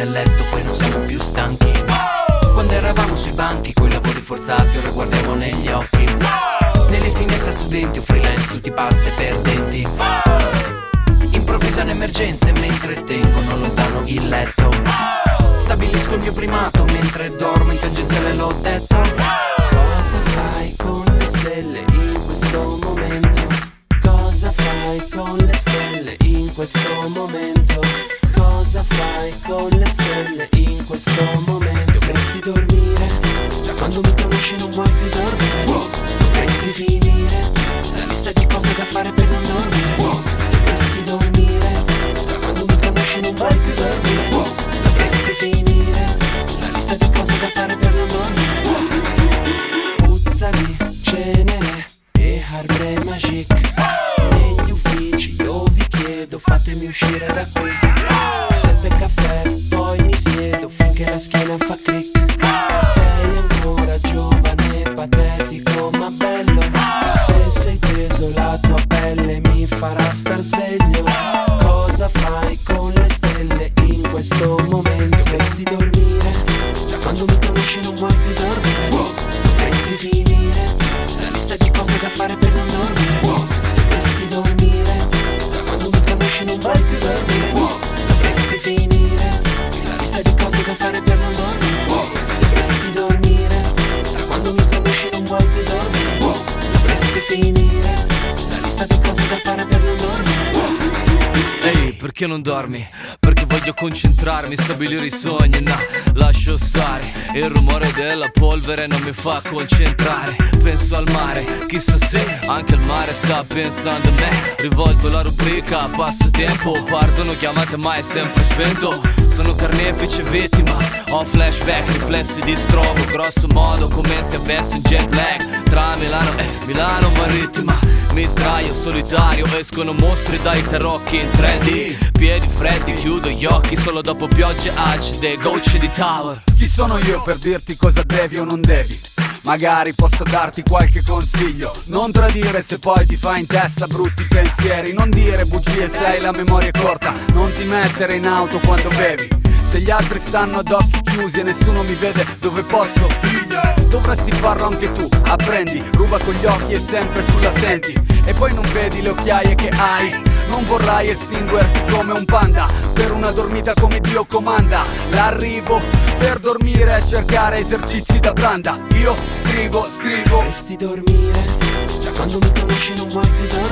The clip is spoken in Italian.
del letto, poi non siamo più stanchi. Quando eravamo sui banchi, coi lavori forzati, ora guardiamo negli occhi. Nelle finestre studenti o freelance, tutti pazzi e perdenti. Improvvisano emergenze mentre tengono lontano il letto. Stabilisco il mio primato mentre dormo, in tangenziale l'ho detto. Cosa fai con le stelle in questo momento? Cosa fai con le stelle in questo momento? Cosa fai con le stelle in questo momento? Dovresti dormire, da quando mi conosci non vuoi più dormire. Dovresti finire la lista di cose da fare per non dormire. Dovresti dormire, da quando mi conosci non vuoi più dormire. Dovresti finire la lista di cose da fare per non dormire. Puzza di cenere e arbre magique. Negli uffici io vi chiedo, fatemi uscire da qui. 7 caffè, poi mi siedo finché la schiena fa crick. Sei ancora giovane, patetico ma bello. Se sei teso la tua pelle mi farà star sveglio. Cosa fai con le stelle in questo momento? Dovresti dormire, da quando mi conosci non vuoi più dormire. Dovresti finire la lista di cose da fare per non dormire. Dovresti dormire, da quando mi conosci non vuoi più dormire. Dovresti finire la lista di cose da fare per non dormire. Dovresti dormire, da quando mi conosci non vuoi più dormire. Dovresti finire la lista di cose da fare per non dormire. Ehi, perché non dormi? Perché voglio concentrarmi, stabilire i sogni, no, lascio stare. Il rumore della polvere non mi fa concentrare. Penso al mare, chissà se anche il mare sta pensando a me. Rivolto la rubrica passatempo, partono chiamate ma è sempre spento. Sono carnefice vittima, ho flashback, riflessi di strobo. Grosso modo come se avessi un jet lag tra Milano e Milano Marittima. Mi sdraio solitario, escono mostri dai tarocchi in 3D. Piedi freddi, chiudo gli occhi solo dopo piogge acide, gocce di tower. Chi sono io per dirti cosa devi o non devi? Magari posso darti qualche consiglio. Non tradire se poi ti fa in testa brutti pensieri. Non dire bugie se hai la memoria corta. Non ti mettere in auto quando bevi. Se gli altri stanno ad occhi chiusi e nessuno mi vede dove posso, dovresti farlo anche tu. Apprendi, ruba con gli occhi e sempre sull'attenti. E poi non vedi le occhiaie che hai. Non vorrai estinguerti come un panda per una dormita come Dio comanda. L'arrivo per dormire e cercare esercizi da branda. Io scrivo. Dovresti dormire, da quando mi conosci non vuoi più dormire.